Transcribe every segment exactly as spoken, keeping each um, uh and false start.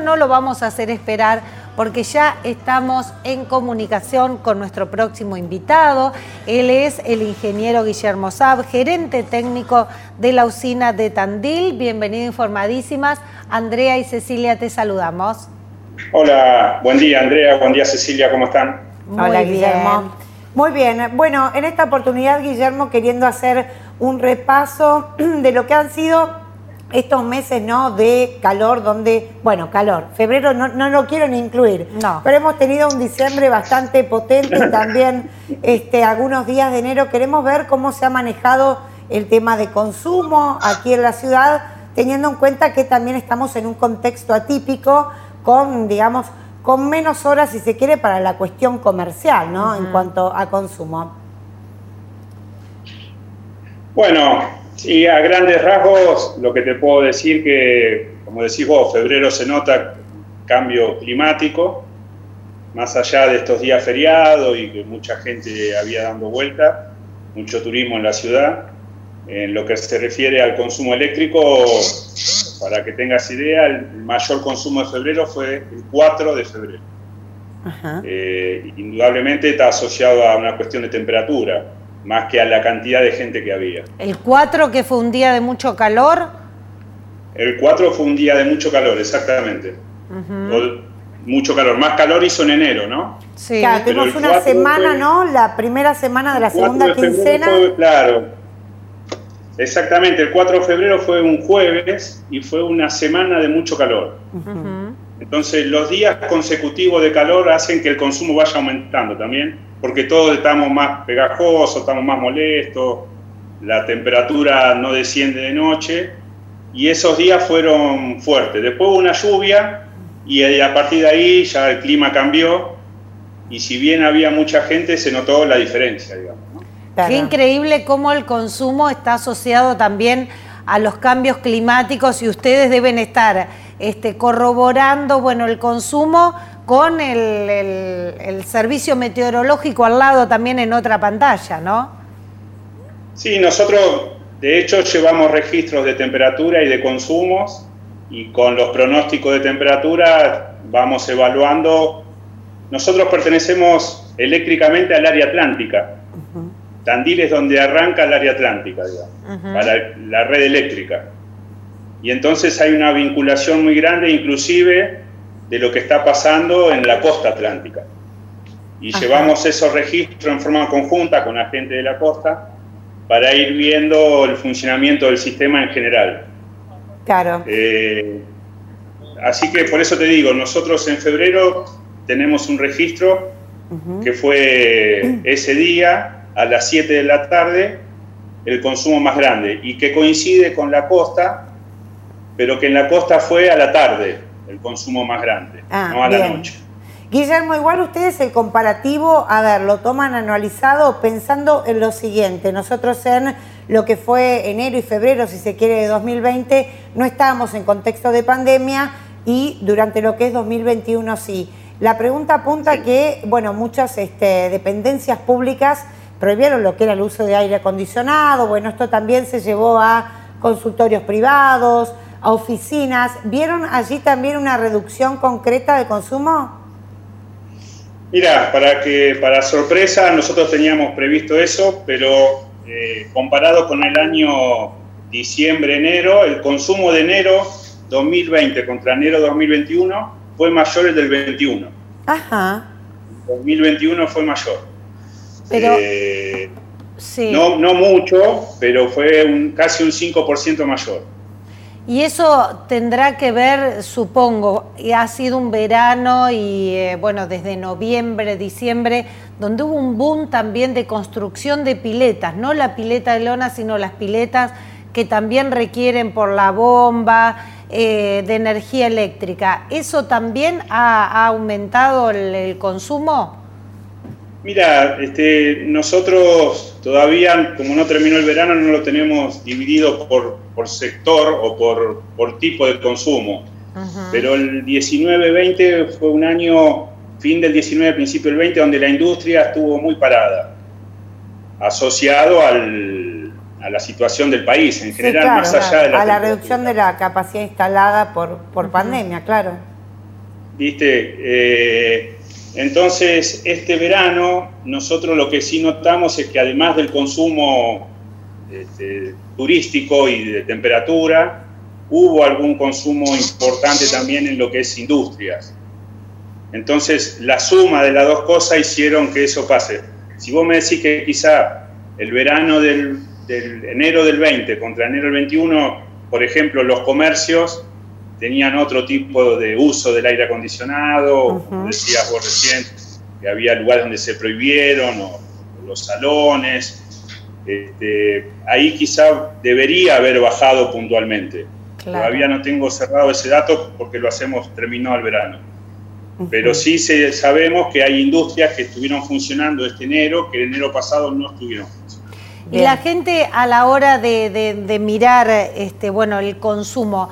No lo vamos a hacer esperar porque ya estamos en comunicación con nuestro próximo invitado. Él es el ingeniero Guillermo Saab, gerente técnico de la usina de Tandil. Bienvenido, Informadísimas. Andrea y Cecilia, te saludamos. Hola, buen día Andrea, buen día Cecilia, ¿cómo están? Muy Hola Guillermo. Bien. Muy bien, bueno, en esta oportunidad Guillermo queriendo hacer un repaso de lo que han sido estos meses, ¿no?, de calor, donde, bueno, calor, febrero no, no lo quiero ni incluir, no. Pero hemos tenido un diciembre bastante potente y también este, algunos días de enero. Queremos ver cómo se ha manejado el tema de consumo aquí en la ciudad, teniendo en cuenta que también estamos en un contexto atípico con, digamos, con menos horas, si se quiere, para la cuestión comercial, ¿no?, uh-huh. en cuanto a consumo. Bueno, sí, a grandes rasgos lo que te puedo decir que, como decís vos, febrero se nota cambio climático, más allá de estos días feriados y que mucha gente había dando vuelta, mucho turismo en la ciudad. En lo que se refiere al consumo eléctrico, para que tengas idea, el mayor consumo de febrero fue el cuatro de febrero. Ajá. Eh, indudablemente está asociado a una cuestión de temperatura, más que a la cantidad de gente que había. ¿El cuatro, que fue un día de mucho calor? El cuatro fue un día de mucho calor, exactamente. Uh-huh. Mucho calor, más calor hizo en enero, ¿no? Sí. Claro, tuvimos una semana, fue, ¿no? La primera semana de la segunda de quincena. Fue, claro, exactamente, el cuatro de febrero fue un jueves y fue una semana de mucho calor. Uh-huh. Entonces, los días consecutivos de calor hacen que el consumo vaya aumentando también, porque todos estamos más pegajosos, estamos más molestos, la temperatura no desciende de noche, y esos días fueron fuertes. Después hubo una lluvia, y a partir de ahí ya el clima cambió, y si bien había mucha gente, se notó la diferencia, digamos, ¿no? Claro. Qué increíble cómo el consumo está asociado también a los cambios climáticos, y ustedes deben estar este, corroborando, bueno, el consumo con el, el, el servicio meteorológico al lado también en otra pantalla, ¿no? Sí, nosotros de hecho llevamos registros de temperatura y de consumos, y con los pronósticos de temperatura vamos evaluando. Nosotros pertenecemos eléctricamente al área atlántica. Uh-huh. Tandil es donde arranca el área atlántica, digamos, uh-huh. para la red eléctrica. Y entonces hay una vinculación muy grande, inclusive, de lo que está pasando en la costa atlántica. Y Ajá. llevamos esos registros en forma conjunta con la gente de la costa para ir viendo el funcionamiento del sistema en general. Claro. Eh, así que por eso te digo, nosotros en febrero tenemos un registro uh-huh. que fue ese día, a las siete de la tarde, el consumo más grande, y que coincide con la costa, pero que en la costa fue a la tarde el consumo más grande, ah, no a bien. la noche. Guillermo, igual ustedes el comparativo, a ver, lo toman anualizado pensando en lo siguiente. Nosotros en lo que fue enero y febrero, si se quiere, de dos mil veinte, no estábamos en contexto de pandemia, y durante lo que es dos mil veintiuno sí. La pregunta apunta sí. que, bueno, muchas este, dependencias públicas prohibieron lo que era el uso de aire acondicionado. Bueno, esto también se llevó a consultorios privados, a oficinas. ¿Vieron allí también una reducción concreta de consumo? Mira, para que para sorpresa nosotros teníamos previsto eso, pero eh, comparado con el año diciembre-enero, el consumo de enero dos mil veinte contra enero dos mil veintiuno fue mayor el del veintiuno. Ajá. dos mil veintiuno fue mayor. Pero, eh, sí. no, no mucho, pero fue un, casi un cinco por ciento mayor. Y eso tendrá que ver, supongo, y ha sido un verano y, eh, bueno, desde noviembre, diciembre, donde hubo un boom también de construcción de piletas, no la pileta de lona, sino las piletas que también requieren por la bomba eh, de energía eléctrica. ¿Eso también ha, ha aumentado el, el consumo? Mira, este, nosotros todavía, como no terminó el verano, no lo tenemos dividido por, por sector o por, por tipo de consumo. Uh-huh. Pero el diecinueve veinte fue un año, fin del diecinueve, principio del veinte, donde la industria estuvo muy parada, asociado al, a la situación del país en general, sí, claro, más allá claro, de la... A la reducción de la capacidad instalada por, por uh-huh. pandemia, claro. ¿viste? Eh, entonces, este verano, nosotros lo que sí notamos es que además del consumo este, turístico y de temperatura, hubo algún consumo importante también en lo que es industrias. Entonces, la suma de las dos cosas hicieron que eso pase. Si vos me decís que quizá el verano del, del enero del veinte contra enero del veintiuno, por ejemplo, los comercios tenían otro tipo de uso del aire acondicionado, uh-huh. como decías vos recién, que había lugares donde se prohibieron, o, o los salones. Este, ahí quizá debería haber bajado puntualmente. Claro. Todavía no tengo cerrado ese dato porque lo hacemos, terminó el verano. Uh-huh. Pero sí se, sabemos que hay industrias que estuvieron funcionando este enero, que el enero pasado no estuvieron funcionando. Y la gente a la hora de, de, de mirar este, bueno, el consumo,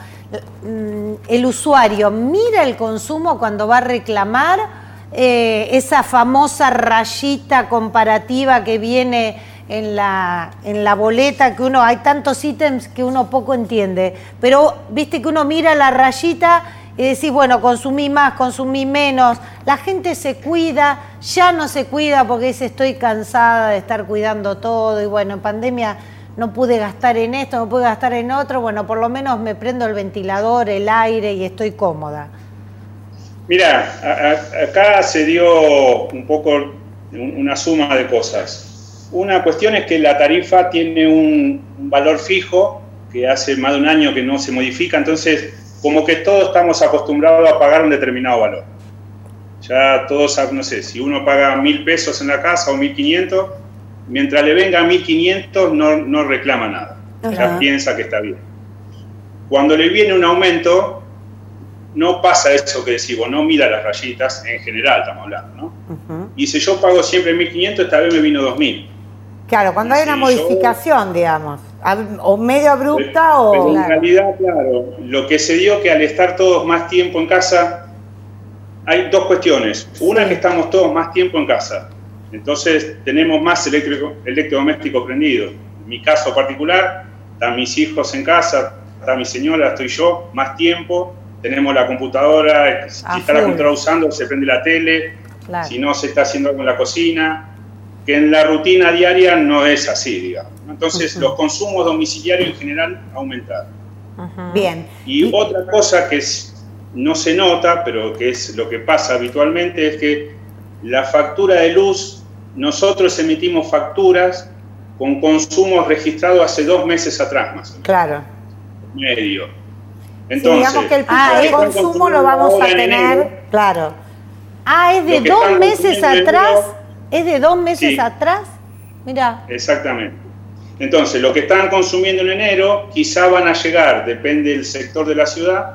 el usuario mira el consumo cuando va a reclamar eh, esa famosa rayita comparativa que viene en la, en la boleta, que uno, hay tantos ítems que uno poco entiende, pero viste que uno mira la rayita y decís, bueno, consumí más, consumí menos, la gente se cuida, ya no se cuida porque dice estoy cansada de estar cuidando todo y bueno, en pandemia no pude gastar en esto, no pude gastar en otro, bueno, por lo menos me prendo el ventilador, el aire y estoy cómoda. Mira, a, a, acá se dio un poco una suma de cosas. Una cuestión es que la tarifa tiene un, un valor fijo que hace más de un año que no se modifica, entonces como que todos estamos acostumbrados a pagar un determinado valor. Ya todos, no sé, si uno paga mil pesos en la casa o mil quinientos, mientras le venga a mil quinientos no, no reclama nada, uh-huh. ya piensa que está bien. Cuando le viene un aumento, no pasa eso que decimos, no mira las rayitas, en general estamos hablando, ¿no? Uh-huh. Y si yo pago siempre mil quinientos, esta vez me vino dos mil. Claro, cuando hay una modificación, yo, digamos, o medio abrupta pero, o... Pero en claro. realidad, claro, lo que se dio que al estar todos más tiempo en casa, hay dos cuestiones. Una, que estamos todos más tiempo en casa. Entonces tenemos más eléctrico, electrodomésticos prendidos. En mi caso particular, están mis hijos en casa, está mi señora, estoy yo, más tiempo. Tenemos la computadora, si ah, está la computadora usando, se prende la tele. Claro. Si no, se está haciendo algo en la cocina. Que en la rutina diaria no es así, digamos. Entonces, uh-huh. los consumos domiciliarios en general aumentaron. Uh-huh. Bien. Y, y otra cosa que es, no se nota, pero que es lo que pasa habitualmente, es que la factura de luz, nosotros emitimos facturas con consumos registrados hace dos meses atrás, más o menos. Claro. Medio. Entonces, sí, digamos que el pico ah, de consumo lo vamos a tener, enero, claro. Ah, es de dos meses atrás. Enero, ¿Es de dos meses sí. atrás? Mirá. Exactamente. Entonces, lo que están consumiendo en enero, quizá van a llegar, depende del sector de la ciudad,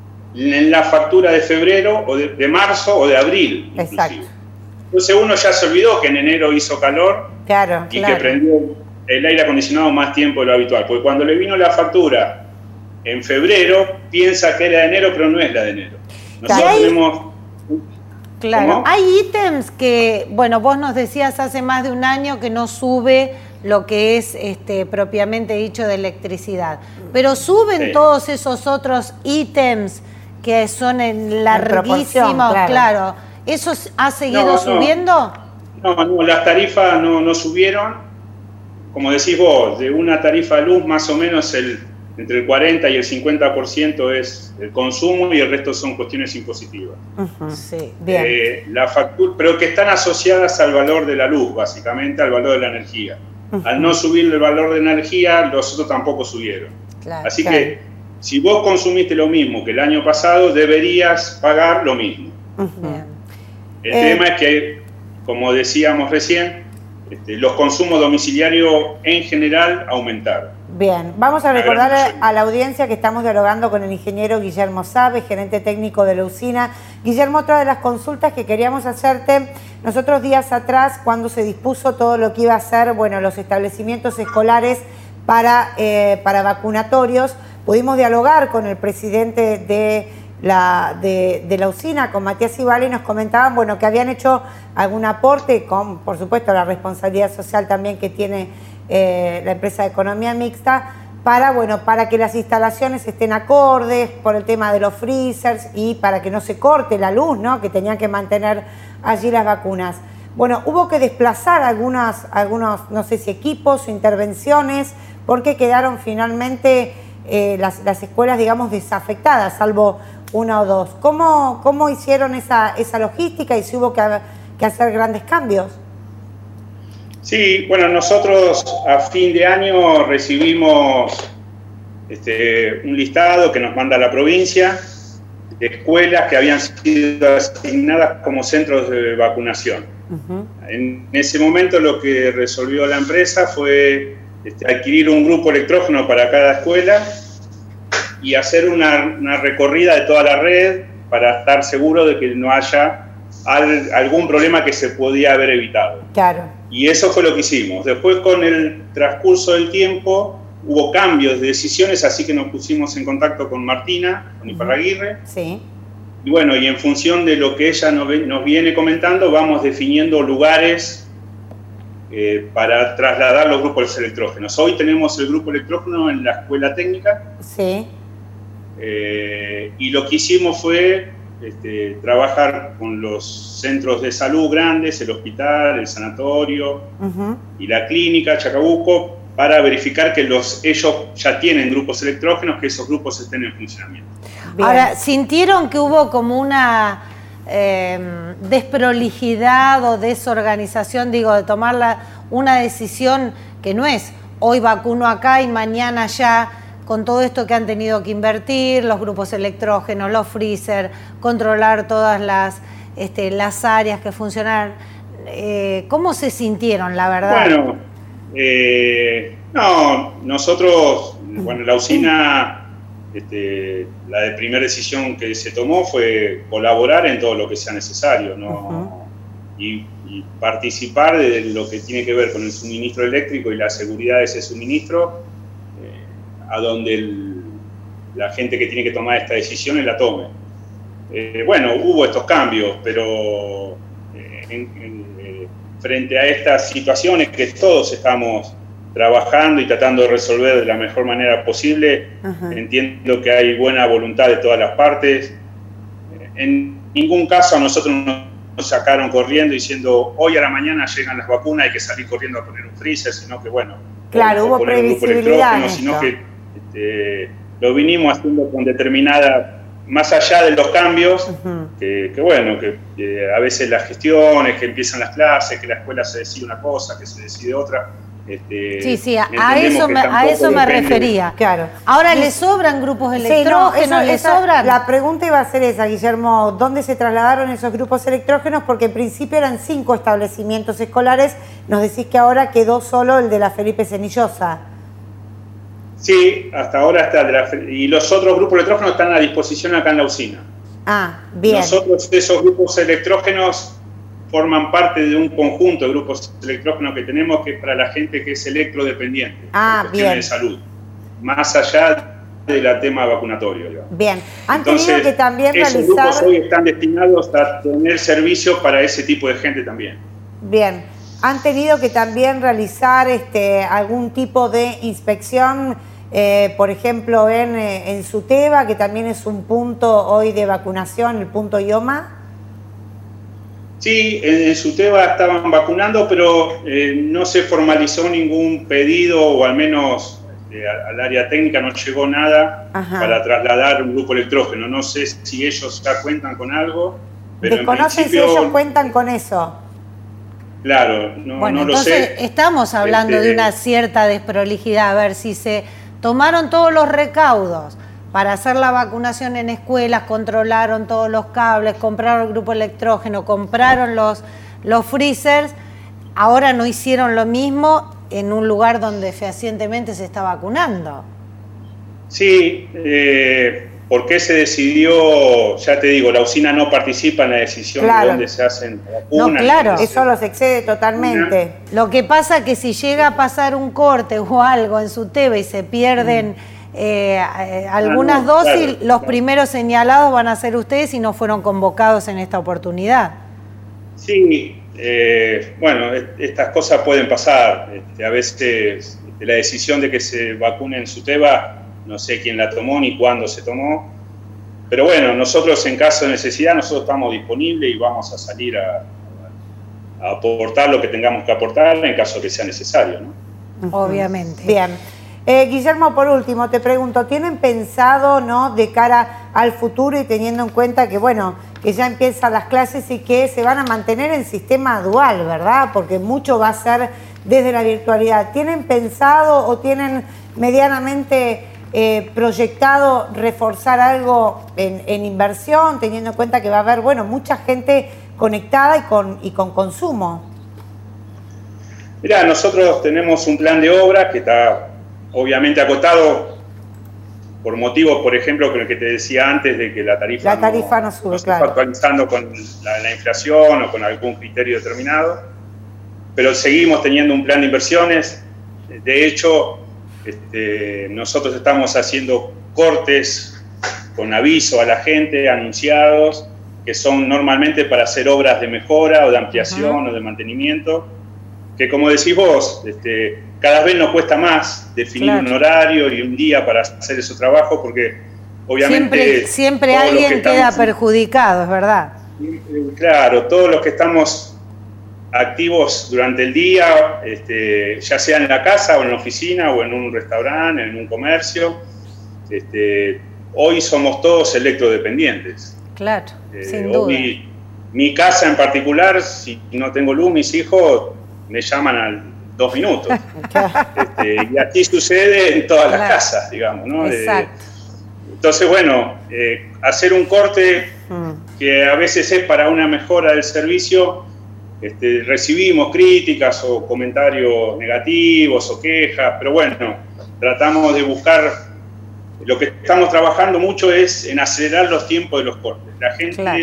en la factura de febrero, o de, de marzo, o de abril. Exacto. Inclusive. Entonces, uno ya se olvidó que en enero hizo calor claro, y claro. que prendió el aire acondicionado más tiempo de lo habitual. Porque cuando le vino la factura en febrero, piensa que era de enero, pero no es la de enero. Nosotros ahí... tenemos... Claro, ¿Cómo? Hay ítems que, bueno, vos nos decías hace más de un año que no sube lo que es este, propiamente dicho de electricidad, pero suben sí. todos esos otros ítems que son en larguísimos, claro. claro. ¿Eso ha seguido no, no. subiendo? No, no, las tarifas no, no subieron, como decís vos, de una tarifa de luz más o menos el entre el cuarenta y el cincuenta por ciento es el consumo y el resto son cuestiones impositivas. Uh-huh. Sí, bien. Eh, la factura, pero que están asociadas al valor de la luz, básicamente, al valor de la energía. Uh-huh. Al no subir el valor de energía, los otros tampoco subieron. Claro, Así claro. que, si vos consumiste lo mismo que el año pasado, deberías pagar lo mismo. Uh-huh. El eh, tema es que, como decíamos recién, este, los consumos domiciliarios en general aumentaron. Bien, vamos a recordarle a la audiencia que estamos dialogando con el ingeniero Guillermo Sabe, gerente técnico de la usina. Guillermo, otra de las consultas que queríamos hacerte, nosotros días atrás, cuando se dispuso todo lo que iba a ser, bueno, los establecimientos escolares para, eh, para vacunatorios, pudimos dialogar con el presidente de la, de, de la usina, con Matías Ibala, y nos comentaban, bueno, que habían hecho algún aporte, con, por supuesto, la responsabilidad social también que tiene Eh, la empresa de economía mixta, para, bueno, para que las instalaciones estén acordes por el tema de los freezers y para que no se corte la luz, ¿no? Que tenían que mantener allí las vacunas. Bueno, hubo que desplazar algunas, algunos, no sé si equipos, intervenciones, porque quedaron finalmente eh, las, las escuelas, digamos, desafectadas, salvo una o dos. ¿Cómo, cómo hicieron esa, esa logística y si hubo que, que hacer grandes cambios? Sí, bueno, nosotros a fin de año recibimos este, un listado que nos manda la provincia de escuelas que habían sido asignadas como centros de vacunación. Uh-huh. En ese momento lo que resolvió la empresa fue este, adquirir un grupo electrógeno para cada escuela y hacer una, una recorrida de toda la red para estar seguro de que no haya al, algún problema que se podía haber evitado. Claro. Y eso fue lo que hicimos. Después, con el transcurso del tiempo, hubo cambios de decisiones, así que nos pusimos en contacto con Martina, con Iparraguirre. Sí. Y bueno, y en función de lo que ella nos, nos viene comentando, vamos definiendo lugares eh, para trasladar los grupos electrógenos. Hoy tenemos el grupo electrógeno en la escuela técnica. Sí. Eh, y lo que hicimos fue este, trabajar con los centros de salud grandes, el hospital, el sanatorio uh-huh. y la clínica Chacabuco, para verificar que los, ellos ya tienen grupos electrógenos, que esos grupos estén en funcionamiento. Bien. Ahora, ¿sintieron que hubo como una eh, desprolijidad o desorganización, digo, de tomar la, una decisión que no es hoy vacuno acá y mañana allá, con todo esto que han tenido que invertir, los grupos electrógenos, los freezer, controlar todas las, este, las áreas que funcionan? Eh, ¿Cómo se sintieron, la verdad? Bueno, eh, no, nosotros, bueno, la usina, este, la de primera decisión que se tomó fue colaborar en todo lo que sea necesario, ¿no? Uh-huh. y, y participar de lo que tiene que ver con el suministro eléctrico y la seguridad de ese suministro, a donde el, la gente que tiene que tomar estas decisiones la tome. Eh, bueno, hubo estos cambios, pero eh, en, en, eh, frente a estas situaciones que todos estamos trabajando y tratando de resolver de la mejor manera posible, uh-huh. entiendo que hay buena voluntad de todas las partes. En ningún caso a nosotros nos sacaron corriendo diciendo hoy a la mañana llegan las vacunas, hay que salir corriendo a poner un freezer, sino que bueno, claro, hubo previsibilidad, sino que este, lo vinimos haciendo con determinada, más allá de los cambios, uh-huh. que, que bueno, que, que a veces las gestiones, que empiezan las clases, que la escuela se decide una cosa, que se decide otra. Este, sí, sí, a eso me, a eso me refería. Claro. Ahora, ¿le sobran grupos electrógenos? Sí, no, eso, ¿le esa, sobran? La pregunta iba a ser esa, Guillermo, ¿dónde se trasladaron esos grupos electrógenos? Porque en principio eran cinco establecimientos escolares, nos decís que ahora quedó solo el de la Felipe Cenillosa. Sí, hasta ahora está, de la, y los otros grupos electrógenos están a disposición acá en la usina. Ah, bien. Nosotros, esos grupos electrógenos forman parte de un conjunto de grupos electrógenos que tenemos, que es para la gente que es electrodependiente, ah, por cuestiones bien. de salud, más allá del tema vacunatorio. Digamos. Bien, han Entonces, tenido que también esos realizar... grupos hoy están destinados a tener servicios para ese tipo de gente también. Bien, han tenido que también realizar este, algún tipo de inspección, eh, por ejemplo, en, en Suteba, que también es un punto hoy de vacunación, el punto IOMA. Sí, en, en Suteba estaban vacunando, pero eh, no se formalizó ningún pedido, o al menos eh, al área técnica no llegó nada Ajá. para trasladar un grupo electrógeno. No sé si ellos ya cuentan con algo, pero desconocen en principio, si ellos cuentan con eso. Claro, no, bueno, no lo entonces sé. Estamos hablando este, de una cierta desprolijidad. A ver, si se tomaron todos los recaudos para hacer la vacunación en escuelas, controlaron todos los cables, compraron el grupo electrógeno, compraron los, los freezers, ahora no hicieron lo mismo en un lugar donde fehacientemente se está vacunando. Sí, eh, ¿por qué se decidió? Ya te digo, la usina no participa en la decisión claro. de dónde se hacen vacunas. No, claro. Eso los excede totalmente. Lo que pasa es que si llega a pasar un corte o algo en Suteba y se pierden... Mm. Eh, eh, algunas ah, no, dosis, claro, los claro. primeros señalados van a ser ustedes y no fueron convocados en esta oportunidad. Sí, eh, bueno, estas cosas pueden pasar. Este, a veces de la decisión de que se vacune en SUTEBA, no sé quién la tomó ni cuándo se tomó. Pero bueno, nosotros en caso de necesidad, nosotros estamos disponibles y vamos a salir a, a aportar lo que tengamos que aportar en caso que sea necesario, ¿no? Obviamente. Bien. Eh, Guillermo, por último, te pregunto, ¿tienen pensado, ¿no?, de cara al futuro y teniendo en cuenta que, bueno, que ya empiezan las clases y que se van a mantener en sistema dual, ¿verdad? Porque mucho va a ser desde la virtualidad. ¿Tienen pensado o tienen medianamente eh, proyectado reforzar algo en, en inversión, teniendo en cuenta que va a haber, bueno, mucha gente conectada y con, y con consumo? Mirá, nosotros tenemos un plan de obra que está obviamente acotado por motivos, por ejemplo, con el que te decía antes de que la tarifa, la tarifa no, no sube, no se claro. está actualizando con la, la inflación o con algún criterio determinado, pero seguimos teniendo un plan de inversiones. De hecho, este, nosotros estamos haciendo cortes con aviso a la gente, anunciados, que son normalmente para hacer obras de mejora o de ampliación uh-huh. o de mantenimiento, que como decís vos, este, cada vez nos cuesta más definir claro. un horario y un día para hacer ese trabajo, porque obviamente... Siempre, siempre alguien estamos, queda perjudicado, es verdad. Claro, todos los que estamos activos durante el día, este, ya sea en la casa o en la oficina o en un restaurante, en un comercio, este, hoy somos todos electrodependientes. Claro, eh, sin duda. Hoy, mi casa en particular, si no tengo luz, mis hijos me llaman al dos minutos. este, y así sucede en todas claro. las casas, digamos, ¿no? Exacto. De, entonces, bueno, eh, hacer un corte mm. que a veces es para una mejora del servicio, este, recibimos críticas o comentarios negativos o quejas, pero bueno, tratamos de buscar, lo que estamos trabajando mucho es en acelerar los tiempos de los cortes. La gente claro.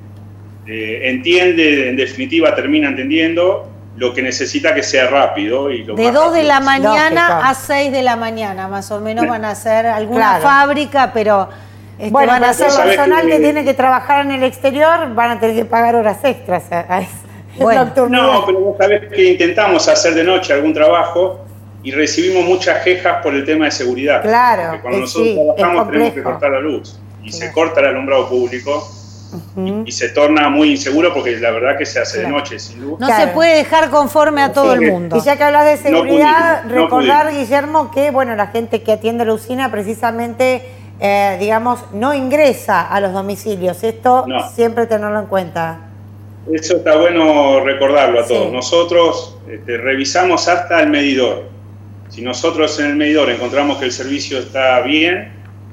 eh, entiende, en definitiva termina entendiendo, lo que necesita que sea rápido. Y lo de dos de la mañana a seis de la mañana, más o menos, van a hacer alguna claro. fábrica, pero este, bueno, van a hacer personal que, que tiene que trabajar en el exterior, van a tener que pagar horas extras. A, a bueno. No, pero vos sabés que intentamos hacer de noche algún trabajo y recibimos muchas quejas por el tema de seguridad. Claro. Porque cuando nosotros sí, trabajamos tenemos que cortar la luz y claro. se corta el alumbrado público. Uh-huh. y, y se torna muy inseguro porque la verdad que se hace claro. de noche sin luz. No claro. se puede dejar conforme a todo sí. el mundo. Y ya que hablas de seguridad, no pudimos, recordar, no Guillermo, que bueno, la gente que atiende la usina precisamente, eh, digamos, no ingresa a los domicilios. Esto no. siempre tenerlo en cuenta. Eso está bueno recordarlo a todos. Sí. Nosotros este, revisamos hasta el medidor. Si nosotros en el medidor encontramos que el servicio está bien,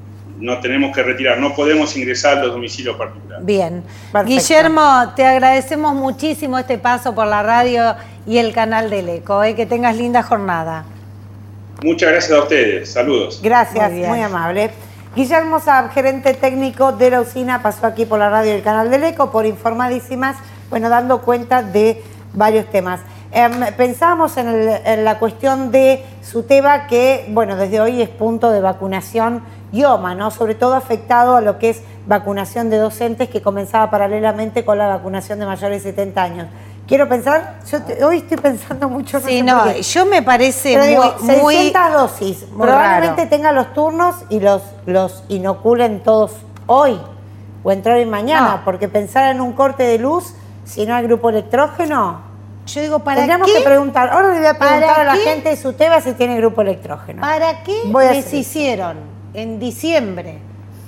no tenemos que retirar, no podemos ingresar a los domicilios particulares. Bien. Perfecto. Guillermo, te agradecemos muchísimo este paso por la radio y el canal del Eco. ¿eh? Que tengas linda jornada. Muchas gracias a ustedes. Saludos. Gracias, muy, muy amable. Guillermo Saab, gerente técnico de la usina, pasó aquí por la radio y el canal del Eco por Informadísimas, bueno, dando cuenta de varios temas. Eh, pensábamos en, el, en la cuestión de SUTEBA, que, bueno, desde hoy es punto de vacunación I O M A, ¿no? Sobre todo afectado a lo que es vacunación de docentes, que comenzaba paralelamente con la vacunación de mayores de setenta años. Quiero pensar, yo te, hoy estoy pensando mucho... No sí, no, yo me parece pero muy... Digo, seiscientas muy, dosis, muy probablemente raro. tengan los turnos y los, los inoculen todos hoy, o entrar hoy mañana, no. porque pensar en un corte de luz, si no hay grupo electrógeno... Yo digo, ¿para Tendríamos qué? que preguntar, ahora le voy a preguntar a la gente de SUTEBA si tiene grupo electrógeno. ¿Para qué Voy les hicieron en diciembre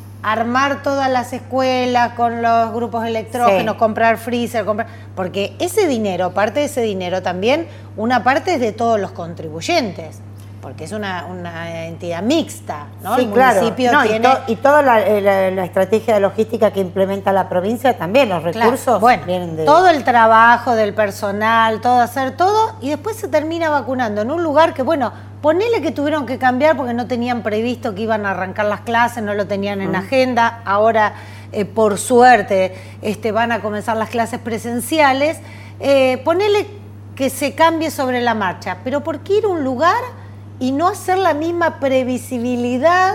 armar todas las escuelas con los grupos electrógenos, sí. comprar freezer, comprar... Porque ese dinero, parte de ese dinero también, una parte es de todos los contribuyentes, porque es una, una entidad mixta, ¿no? Sí, el claro. municipio no, tiene... Y, to, y toda la, la, la estrategia de logística que implementa la provincia también, los recursos claro. bueno, vienen de... todo el trabajo del personal, todo hacer todo, y después se termina vacunando en un lugar que, bueno, ponele que tuvieron que cambiar porque no tenían previsto que iban a arrancar las clases, no lo tenían en uh-huh. agenda, ahora, eh, por suerte, este, van a comenzar las clases presenciales, eh, ponele que se cambie sobre la marcha, pero ¿por qué ir a un lugar y no hacer la misma previsibilidad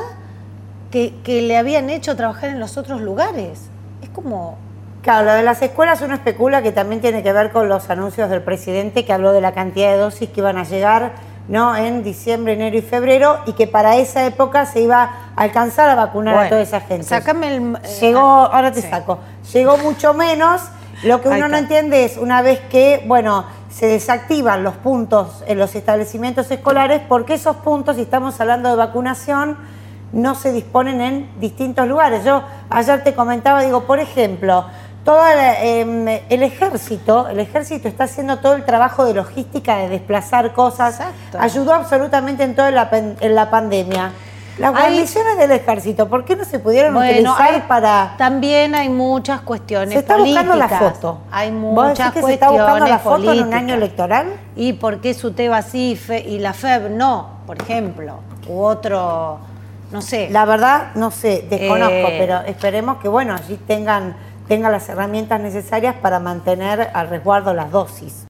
que, que le habían hecho trabajar en los otros lugares? Es como... Claro, lo de las escuelas uno especula que también tiene que ver con los anuncios del presidente, que habló de la cantidad de dosis que iban a llegar ¿no? En diciembre, enero y febrero, y que para esa época se iba a alcanzar a vacunar bueno, a toda esa gente. Sácame el... Llegó, ahora te sí. saco, llegó mucho menos. Lo que uno no entiende es una vez que, bueno, se desactivan los puntos en los establecimientos escolares, porque esos puntos, si estamos hablando de vacunación, no se disponen en distintos lugares. Yo ayer te comentaba, digo, por ejemplo, todo eh, el ejército, el ejército está haciendo todo el trabajo de logística, de desplazar cosas. Exacto. Ayudó absolutamente en toda la, en la pandemia. Las guarniciones del ejército, ¿por qué no se pudieron bueno, utilizar hay, para...? También hay muchas cuestiones políticas. Se está políticas. buscando la foto. Hay muchas ¿Vos decís que cuestiones se está buscando la foto políticas. en un año electoral? ¿Y por qué Suteba sí y la F E B no, por ejemplo? U otro, no sé. La verdad, no sé, desconozco, eh, pero esperemos que, bueno, allí tengan, tengan las herramientas necesarias para mantener al resguardo las dosis.